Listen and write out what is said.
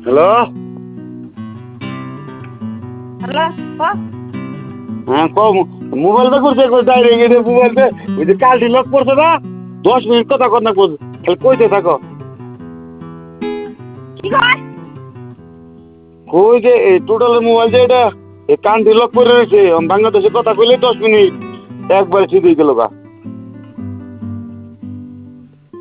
Hello. Hello হ্যাঁ কও। মোবাইলটা করছে ডাইরেক্ট এটা মোবাইলটা ওই যে কালটি লক করছে না 10 মিনিট কথা কর না খালি কইতে থাকো। কি কয়? কই যে এই টোটালের মোবাইল যে এটা এই কানটি লক করে রয়েছে বাংলাদেশে কথা কইলে 10 মিনিট একবার সিধে গেল গা।